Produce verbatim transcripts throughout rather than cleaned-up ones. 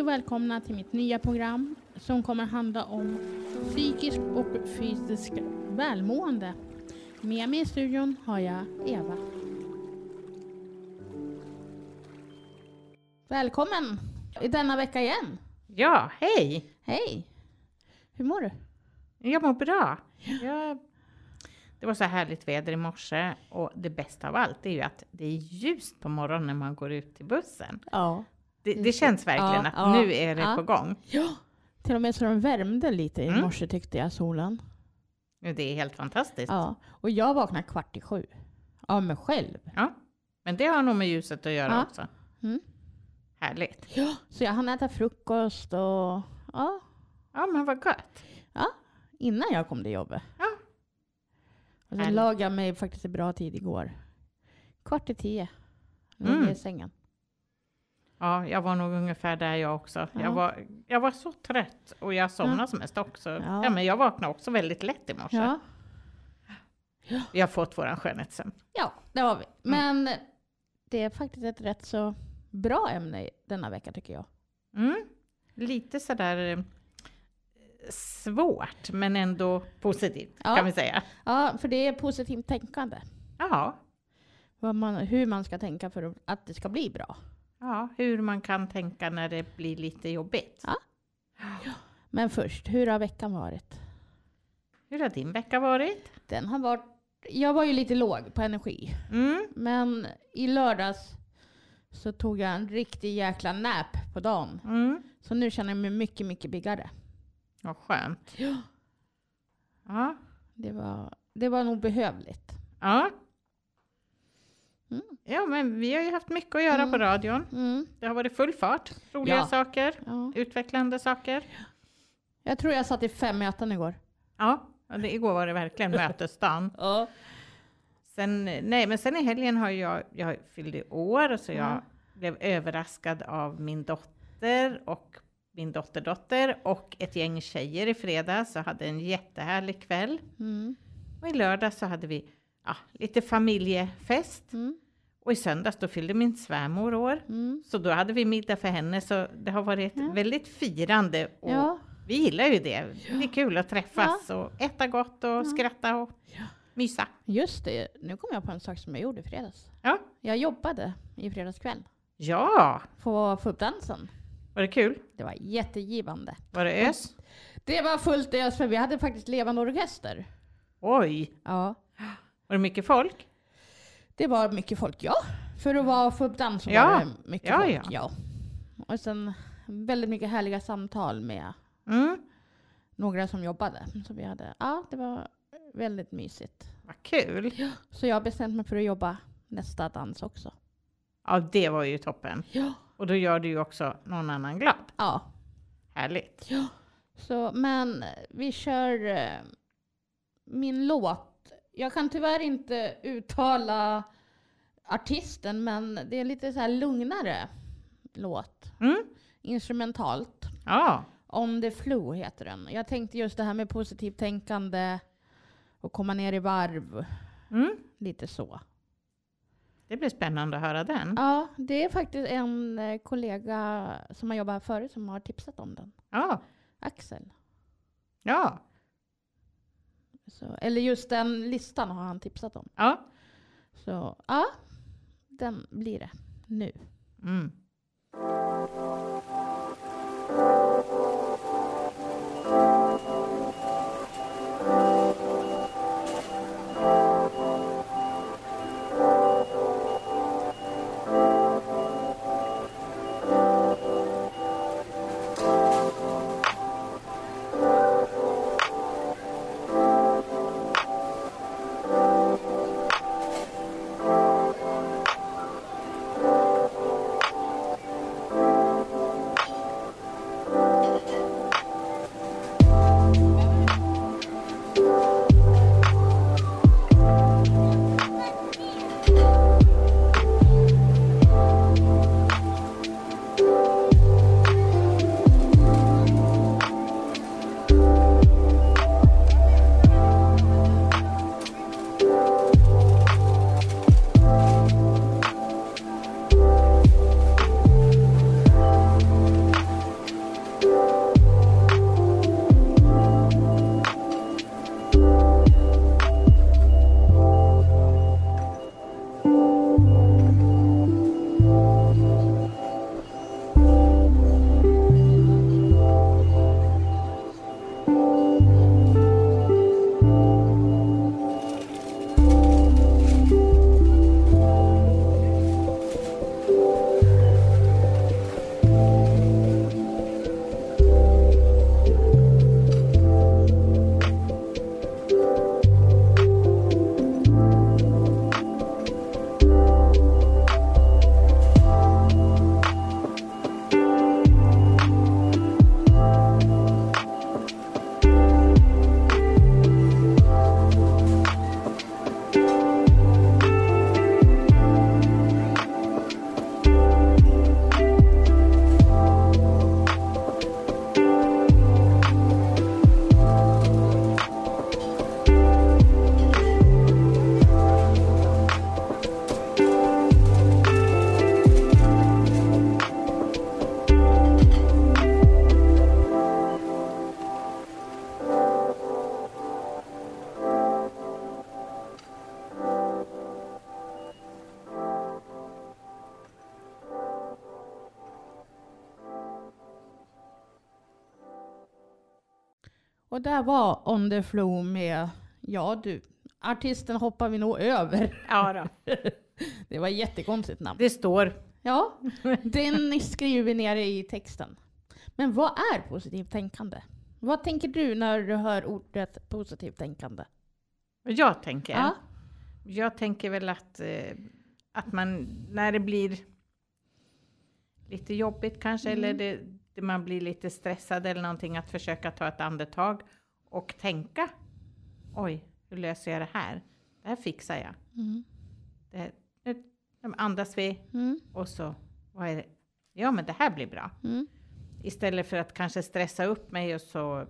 och välkomna till mitt nya program som kommer handla om psykisk och fysisk välmående. Med mig i studion har jag Eva. Välkommen i denna vecka igen. Ja, hej! Hej! Hur mår du? Jag mår bra. Jag... Det var så härligt väder i morse och det bästa av allt är ju att det är ljust på morgonen när man går ut till bussen. Ja. Det, det känns verkligen ja, att ja, nu är det ja. på gång. Ja, till och med så de värmde lite i Mm. morse tyckte jag, solen. Det är helt fantastiskt. Ja, och jag vaknade kvart i sju. Av mig själv. Ja. Men det har nog med ljuset att göra Ja. också. Mm. Härligt. Ja, så jag hann äta frukost och ja, Ja, men vad gott. ja innan jag kom till jobbet. Ja. Och sen Härligt. lagade jag mig faktiskt i bra tid igår. Kvart i tio. Låg Mm. i sängen. Ja, jag var nog ungefär där jag också. Ja. Jag, var, jag var så trött och jag somnade Ja. som mest också. Ja. Ja. men jag vaknade också väldigt lätt i morse. Ja. Vi har fått våran skönhetssömn. ja, det har vi. Men det är faktiskt ett rätt så bra ämne denna vecka tycker jag. Mm. Lite sådär eh, svårt men ändå positivt Ja. kan vi säga. Ja, för det är positivt tänkande. Ja. Vad man, hur man ska tänka för att det ska bli bra. ja, hur man kan tänka när det blir lite jobbigt. Ja. Men först, hur har veckan varit? Hur har din vecka varit? Den har varit... Jag var ju lite låg på energi. Mm. Men i lördags så tog jag en riktig jäkla nap på dagen. Mm. Så nu känner jag mig mycket, mycket piggare. Vad skönt. Ja. Ja. Det var, det var nog behövligt. Ja. Mm. Ja, men vi har ju haft mycket att göra Mm. på radion. Mm. Det har varit full fart. Roliga Ja. saker. Ja. Utvecklande saker. Jag tror jag satt i fem möten igår. Ja, och det, igår var det verkligen mötesdagen. Ja. Sen, nej, men sen i helgen har jag, jag fyllde år och så jag Ja. blev överraskad av min dotter och min dotterdotter och ett gäng tjejer i fredags. Så hade en jättehärlig kväll. Mm. Och i lördag så hade vi ja, lite familjefest. Mm. Och i söndags då fyllde min svärmor år. Mm. Så då hade vi middag för henne. Så det har varit Ja. väldigt firande. Och Ja. vi gillar ju det. Det är kul att träffas och äta gott och skratta och mysa. Just det. Nu kom jag på en sak som jag gjorde i fredags. Ja. Jag jobbade i fredagskväll Ja, på FUB-dansen. var det kul? Det var jättegivande. Var det ös? Det var fullt ös för vi hade faktiskt levande orkester. Oj, Ja. var det mycket folk? Det var mycket folk, ja. För att vara FUB-dans så Ja. var det mycket Ja, folk, ja. ja. Och sen väldigt mycket härliga samtal med Mm, några som jobbade. Så vi hade, ja, det var väldigt mysigt. vad kul. Så jag har bestämt mig för att jobba nästa dans också. Ja, det var ju toppen. Ja. Och då gör du ju också någon annan glad. Ja. Härligt. Ja. Så, men vi kör eh, min låt. Jag kan tyvärr inte uttala artisten, men det är lite så här lugnare låt. Mm. Instrumentalt. Ja, On the Flow heter den. Jag tänkte just det här med positivt tänkande och komma ner i varv. mm. Lite så. Det blir spännande att höra den. Ja, det är faktiskt en eh, kollega som har jobbat här förut som har tipsat om den. Ja, Axel. ja, Så, eller just den listan har han tipsat om. ja. Så ja, den blir det nu. Mm. Och där var On the Flow med, ja du, artisten hoppar vi nog över. Ja då. Det var ett jättekonstigt namn. Det står. Ja, den skriver vi ner i texten. Men vad är positivt tänkande? Vad tänker du när du hör ordet positivt tänkande? Jag tänker. Ja. Jag tänker väl att, eh, att man, när det blir lite jobbigt kanske, Mm. eller det, det man blir lite stressad eller någonting, att försöka ta ett andetag och tänka, oj, hur löser jag det här? Det här fixar jag. Mm. Det, nu andas vi Mm. och så, vad är det? Ja, men det här blir bra. Mm. Istället för att kanske stressa upp mig och så...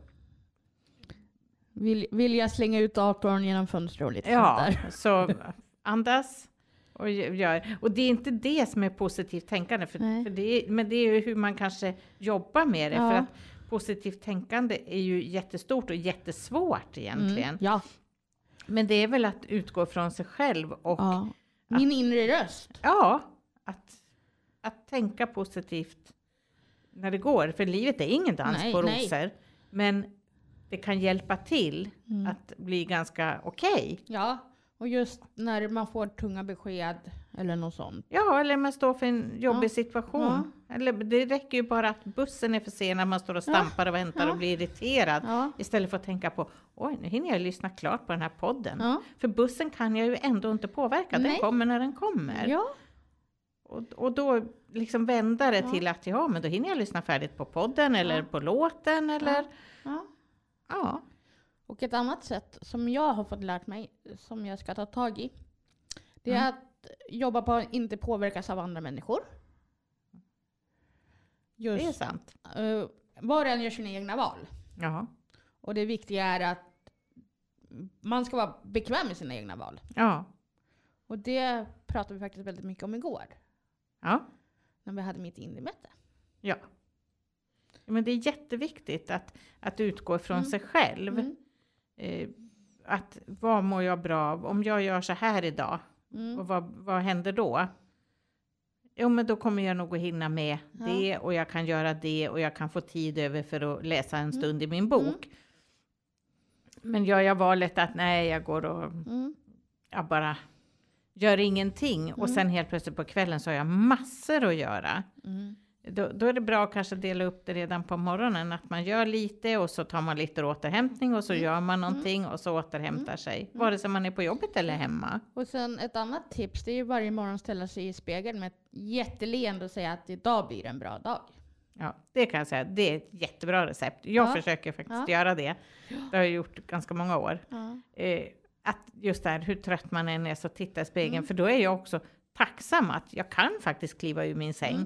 Vill, vill jag slänga ut datorn genom fönstret och lite Ja, sånt där. så andas och gör. Och det är inte det som är positivt tänkande. För, Nej. för det är, men det är ju hur man kanske jobbar med det. Ja. För att positivt tänkande är ju jättestort och jättesvårt egentligen. Mm. Ja. Men det är väl att utgå från sig själv och ja. Min inre röst. ja, att, att tänka positivt när det går. För livet är ingen dans Nej, på nej. rosor. Men det kan hjälpa till Mm. att bli ganska okej. Ja, och just när man får tunga besked eller något sånt. Ja, eller man står för en jobbig Ja. situation. Eller det räcker ju bara att bussen är försenad, man står och stampar och väntar Ja. och blir irriterad. Ja. Istället för att tänka på, oj, nu hinner jag lyssna klart på den här podden. Ja. För bussen kan jag ju ändå inte påverka, den Nej. kommer när den kommer. Ja. Och, och då liksom vända det Ja. till att, ja, men då hinner jag lyssna färdigt på podden eller Ja. på låten eller, Ja. ja. Och ett annat sätt som jag har fått lärt mig, som jag ska ta tag i, det är Mm. att jobba på att inte påverkas av andra människor. Just, Det är sant. uh, var och en gör sina egna val. Ja. Och det viktiga är att man ska vara bekväm med sina egna val. Ja. Och det pratade vi faktiskt väldigt mycket om igår, Ja. när vi hade mitt inre-möte. Ja. Men det är jätteviktigt att, att utgå från Mm. sig själv. Mm. Eh, att vad mår jag bra av? Om jag gör så här idag, Mm. och vad, vad händer då? Jo, men då kommer jag nog att hinna med Ja. det, och jag kan göra det, och jag kan få tid över för att läsa en Mm. stund i min bok. Men gör jag valet att nej, jag går och Mm. jag bara gör ingenting, och Mm. sen helt plötsligt på kvällen så har jag massor att göra. Mm. Då, då är det bra att kanske dela upp det redan på morgonen. Att man gör lite och så tar man lite återhämtning och så Mm. gör man någonting och så återhämtar sig. Vare sig man är på jobbet eller hemma. Och sen ett annat tips, det är ju varje morgon ställa sig i spegeln med ett jätteleende och säga att idag blir en bra dag. Ja, det kan jag säga. Det är ett jättebra recept. Jag Ja. försöker faktiskt Ja. göra det. Det har jag gjort ganska många år. Ja. Eh, att just där, hur trött man än är, så titta i spegeln. Mm. För då är jag också tacksam att jag kan faktiskt kliva ur min säng. Mm.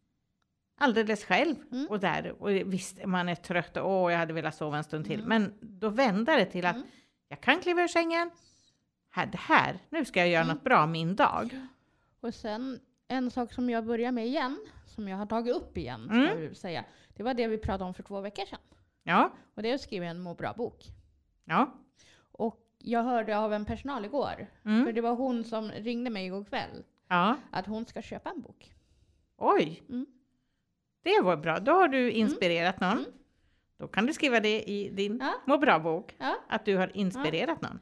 Alldeles själv. Mm. Och där, och visst, man är trött och åh, jag hade velat sova en stund till. Mm. Men då vänder det till att Mm. jag kan kliva ur sängen. Här, det här, nu ska jag göra Mm. något bra min dag. Och sen en sak som jag börjar med igen, som jag har tagit upp igen, ska Mm. jag vill säga. Det var det vi pratade om för två veckor sedan. Ja, Och det är att skriva en må bra-bok. ja. Och jag hörde av en personal igår, för Mm. det var hon som ringde mig igår kväll, Ja. att hon ska köpa en bok. Oj. Mm. Det var bra. Då har du inspirerat någon. Mm. Då kan du skriva det i din Ja. må bra-bok. Ja. Att du har inspirerat någon.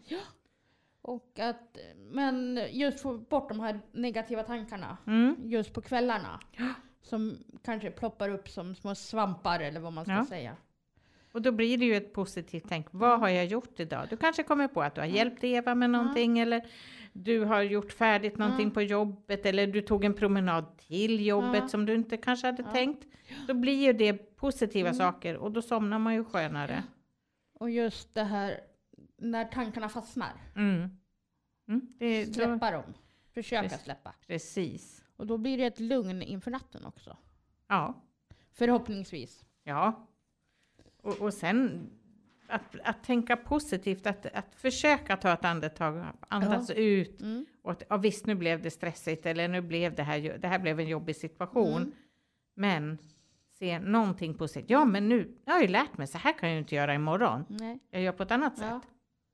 Och att, men just få bort de här negativa tankarna, Mm. just på kvällarna. Som kanske ploppar upp som små svampar eller vad man ska Ja. säga. Och då blir det ju ett positivt tänk. Vad har jag gjort idag? Du kanske kommer på att du har hjälpt Eva med någonting. Eller du har gjort färdigt någonting Mm. på jobbet. Eller du tog en promenad till jobbet Ja. som du inte kanske hade Ja. tänkt. Då blir ju det positiva Mm. saker. Och då somnar man ju skönare. Och just det här, när tankarna fastnar, Mm. Mm. Det, då, släppa dem. Försöka Precis. släppa. precis. Och då blir det ett lugn inför natten också. Ja. Förhoppningsvis. Ja. Och, och sen att, att tänka positivt. Att, att försöka ta ett andetag. Andas ut. Mm. Och att, ja, visst, nu blev det stressigt. Eller nu blev det här, ju- det här blev en jobbig situation. Mm. Men se någonting positivt. Ja, men nu jag har ju lärt mig. Så här kan jag ju inte göra imorgon. Nej. Jag gör på ett annat Ja. sätt.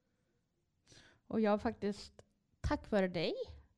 Och jag har faktiskt, tack vare dig,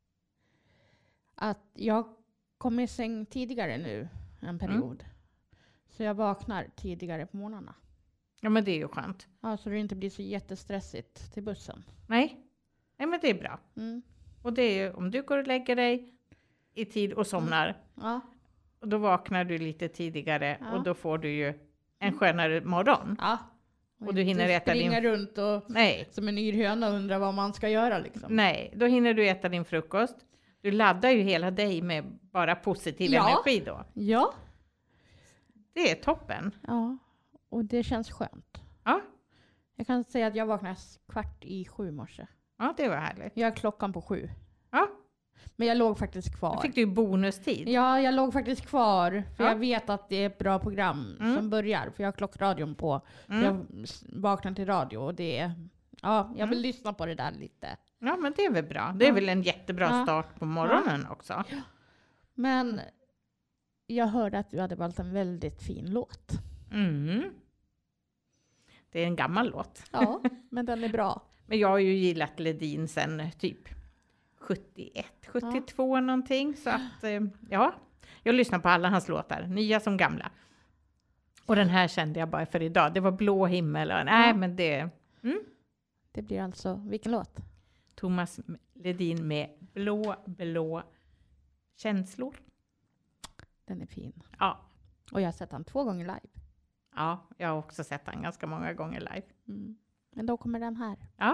att jag kom i säng tidigare nu en period. Så jag vaknar tidigare på morgnarna. Ja, men det är ju skönt. Ja, så det inte blir så jättestressigt till bussen. Nej, Nej men det är bra. Mm. Och det är ju, om du går och lägger dig i tid och somnar. Mm. Ja. Och då vaknar du lite tidigare. Ja. Och då får du ju en skönare morgon. Ja. Och, och du hinner äta din... springa runt och Nej. som en yrhöna och undra vad man ska göra liksom. Nej, då hinner du äta din frukost. Du laddar ju hela dig med bara positiv ja. energi då. Ja. Det är toppen. Ja, och det känns skönt. Ja. Jag kan säga att jag vaknade kvart i sju i morse. Ja, det var härligt. Jag har klockan på sju. Ja. Men jag låg faktiskt kvar. Då fick du bonustid. Ja, jag låg faktiskt kvar. För ja. jag vet att det är ett bra program mm. som börjar. För jag har klockradion på. Mm. Jag vaknar till radio och det är... Ja, jag vill mm. lyssna på det där lite. Ja, men det är väl bra. Det är ja. väl en jättebra ja. start på morgonen ja. också. Men jag hörde att du hade valt en väldigt fin låt. Mm. Det är en gammal låt. Ja, men den är bra. Men jag har ju gillat Ledin sen typ sjuttioett, sjuttiotvå ja. någonting. Så att, ja, jag lyssnar på alla hans låtar, nya som gamla. Och den här kände jag bara för idag. Det var Blå himmel. Och, nej, ja. men det... Mm. Det blir alltså, vilken låt? Thomas Ledin med Blå, blå känslor. Den är fin. Ja. Och jag har sett han två gånger live. Ja, jag har också sett han ganska många gånger live. Mm. Men då kommer den här. Ja.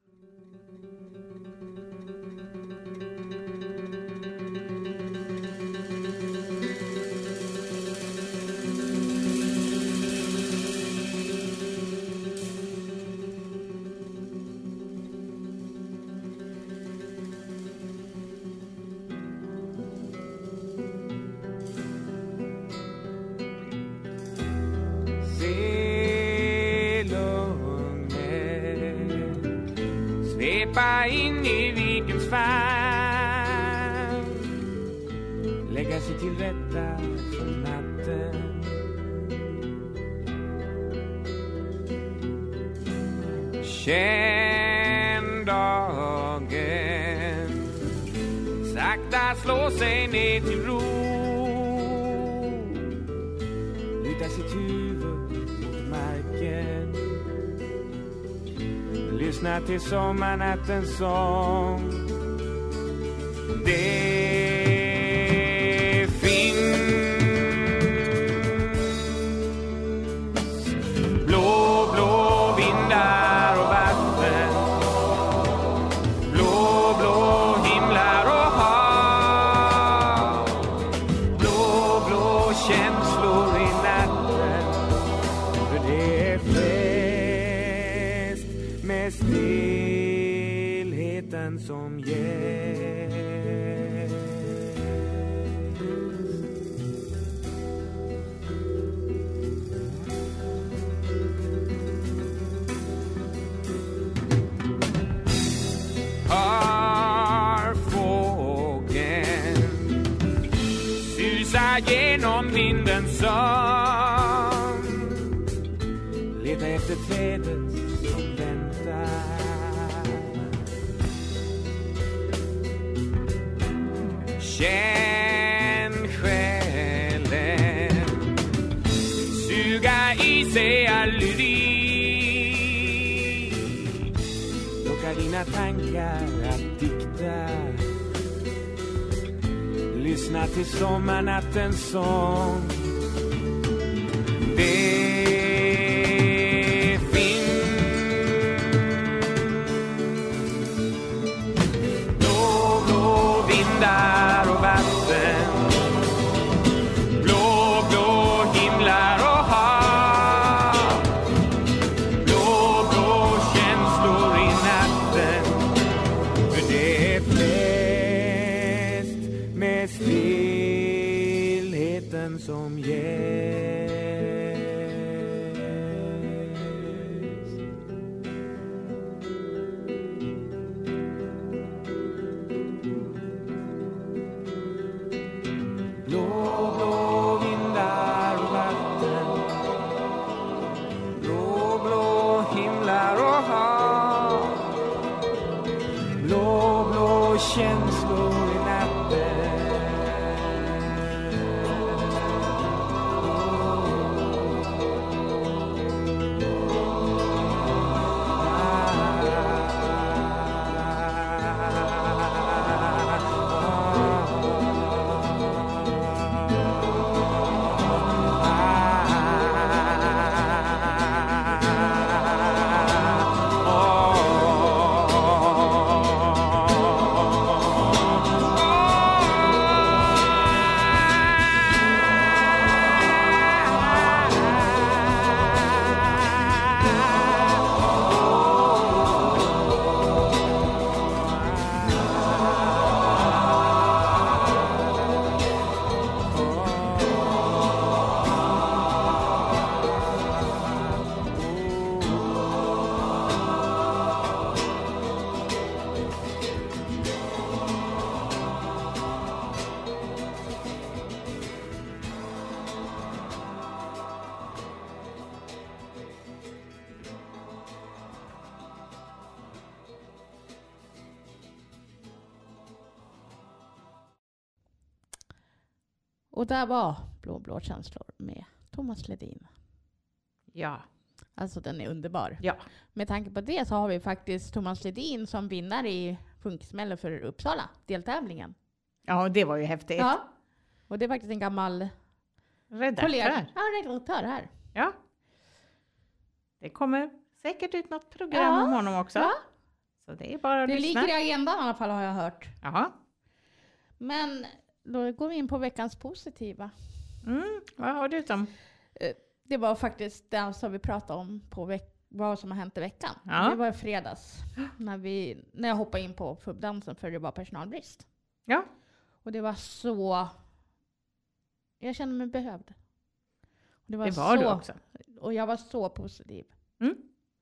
In i vikens famn, lägga sig till rätta för natten. Känn dagen sakta slå sig ner till ro, luta sitt huvud mot marken, lyssna till sommarnattens sång. Det finns blå, blå vindar och vatten, blå, blå himlar och hav, blå, blå känslor i natten, för det är fest med stillheten som ger. Har fågeln susar genom vindens sång, letar efter trädet som väntar. Känn själen suga i sig all lyrik, locka dina tankar att dikta, lyssna till sommarnattens sång. Det vindar och vatten, blå, blå himlar och hav, blå, blå känslor i natten, för det är fest med stillheten som ger. Och där var Blå blå känslor med Thomas Ledin. Ja. Alltså den är underbar. Ja. Med tanke på det så har vi faktiskt Thomas Ledin som vinnare i Funkismäller för Uppsala, deltävlingen. Ja, det var ju häftigt. Ja. Och det är faktiskt en gammal Redaktör. kollega. Ja, redaktör här. Ja. Det kommer säkert ut något program Ja. om honom också. Ja. Så det är bara att Det lyssna. ligger i agendan i alla fall har jag hört. Jaha. Men då går vi in på veckans positiva. Mm. Vad har du som? Det var faktiskt det som vi pratade om på veck- vad som har hänt i veckan. Ja. Det var i fredags när, vi, när jag hoppade in på pubdansen för det var personalbrist. Ja. Och det var så... Jag kände mig behövd. Och det var, Det var så, du också. Och jag var så positiv. Mm.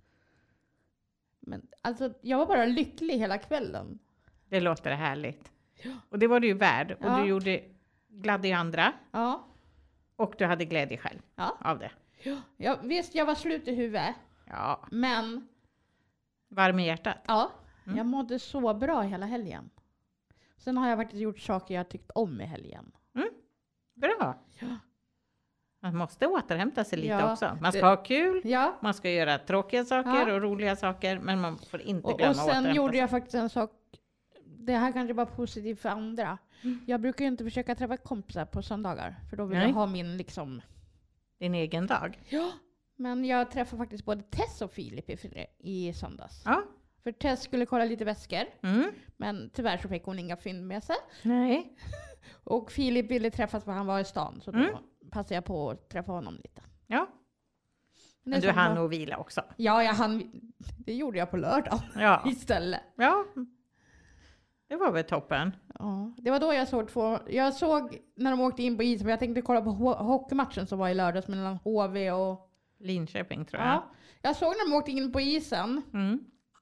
Men alltså, jag var bara lycklig hela kvällen. Det låter härligt. Och det var du ju värd. Och Ja. du gjorde gladde ju andra. Ja. Och du hade glädje själv Ja. av det. Jag, visst, jag var slut i huvudet. Ja. Men Varm i hjärtat. ja, Mm. jag mådde så bra hela helgen. Sen har jag faktiskt gjort saker jag tyckt om i helgen. Bra. Ja. Man måste återhämta sig lite Ja, också. Man ska det- ha kul. Ja. Man ska göra tråkiga saker Ja. och roliga saker. Men man får inte Och, glömma och att sen återhämta gjorde sig. jag faktiskt en sak. Det här kanske var positivt för andra. Mm. Jag brukar ju inte försöka träffa kompisar på söndagar. För då vill Nej. jag ha min liksom... Din egen dag. Ja. Men jag träffade faktiskt både Tess och Filip i, fri- i söndags. Ja. För Tess skulle kolla lite väskor. Mm. Men tyvärr så fick hon inga fynd med sig. Nej. Och Filip ville träffas för han var i stan. Så då Mm. passade jag på att träffa honom lite. Ja. det Men är du så hann bra. nog vila också. Ja, jag hann... Det gjorde jag på lördag Ja. istället. Ja. Det var väl toppen. Ja, det var då jag såg två... Jag såg när de åkte in på isen, för jag tänkte kolla på ho- hockeymatchen som var i lördags mellan H V och... Linköping tror jag. Ja, jag såg när de åkte in på isen. Mm.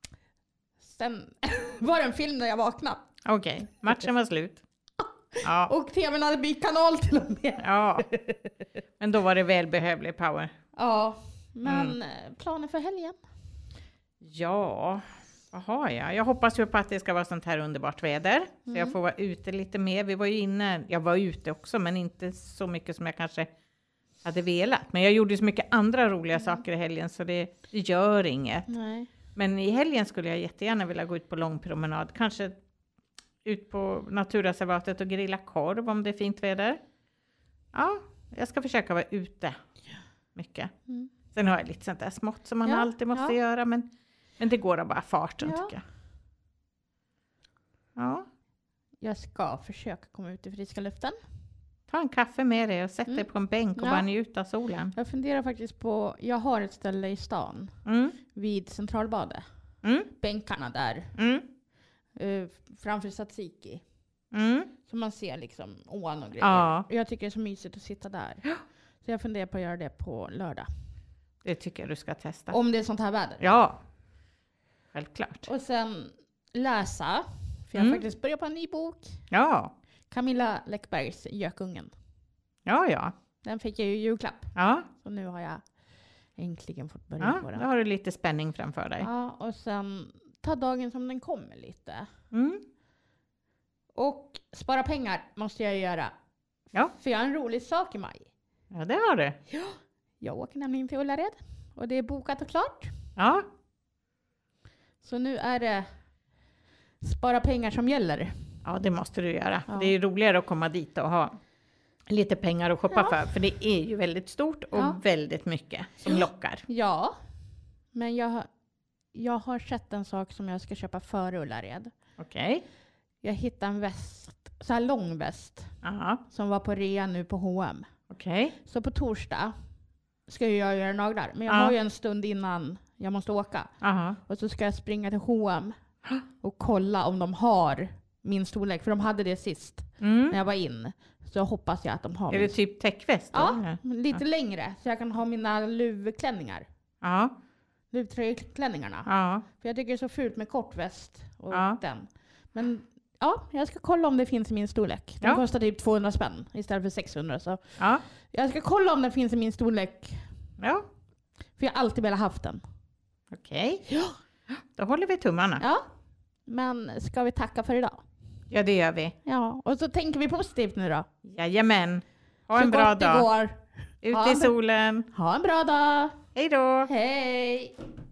Sen var det en film när jag vaknade. Okej, matchen var slut. Ja. Och tvn hade bytt kanal till och med. Ja. Men då var det välbehövlig power. Ja, men Mm. eh, planer för helgen? Ja, vad har jag? Jag hoppas ju på att det ska vara sånt här underbart väder. Så Mm. jag får vara ute lite mer. Vi var ju inne, jag var ute också, men inte så mycket som jag kanske hade velat. Men jag gjorde så mycket andra roliga Mm. saker i helgen så det, det gör inget. Nej. Men i helgen skulle jag jättegärna vilja gå ut på lång promenad. Kanske ut på naturreservatet och grilla korv om det är fint väder. Ja, jag ska försöka vara ute mycket. Mm. Sen har jag lite sånt där smått som man Ja, alltid måste ja. göra. Men, men det går av bara farten Ja. tycker jag. Ja, Jag ska försöka komma ut i friska luften. ta en kaffe med dig och sätt dig Mm. på en bänk och Ja. bara njuta av solen. Jag funderar faktiskt på... Jag har ett ställe i stan. Mm. Vid Centralbadet. Mm. Bänkarna där. Mm. Uh, framför Tzatziki. Mm. Så man ser liksom ån och grejer. Ja, Jag tycker det är så mysigt att sitta där. Så jag funderar på att göra det på lördag. det tycker jag du ska testa. Om det är sånt här väder. Ja, självklart. Och sen läsa. För jag har Mm. faktiskt börjat på en ny bok. Ja, Camilla Läckbergs Gökungen. ja, ja. Den fick jag ju i julklapp. Ja, Så nu har jag äntligen fått börja ja, på då den. har du lite spänning framför dig. Ja, och sen ta dagen som den kommer lite. Mm. Och spara pengar måste jag göra. Ja. För jag har en rolig sak i maj. Ja, det har du. Jag åker nämligen till Ullared. Och det är bokat och klart. Ja, Så nu är det spara pengar som gäller. ja, det måste du göra. Ja. Det är ju roligare att komma dit och ha lite pengar att shoppa Ja. för. För det är ju väldigt stort och Ja. väldigt mycket som lockar. Ja, men jag, har- jag har sett en sak som jag ska köpa före Ullared. Okej. Jag hittade en väst, så här lång väst, Ja, som var på rea nu på H och M. okej. Så på torsdag ska jag göra naglar. Men jag Ja. har ju en stund innan jag måste åka. Aha. Och så ska jag springa till H och M och kolla om de har min storlek. För de hade det sist Mm. när jag var in. Så hoppas jag att de har Är min det typ täckväst då? Ja, eller? men lite längre. Så jag kan ha mina luvklänningar. Ja, Luvtröjklänningarna. ja, För jag tycker det är så fult med kort väst och Ja. den. Men ja, jag ska kolla om det finns i min storlek. Den Ja. kostar typ tvåhundra spänn istället för sexhundra. Så ja, jag ska kolla om den finns i min storlek. ja. För jag har alltid velat haft den. Okej. Ja. Då håller vi tummarna. Ja. Men ska vi tacka för idag? Ja, det gör vi. Ja, och så tänker vi positivt nu då. Jajamän. Ha en Så bra gott det dag. går. Ut Ha i en bra- solen. Ha en bra dag. Hej då! Hej!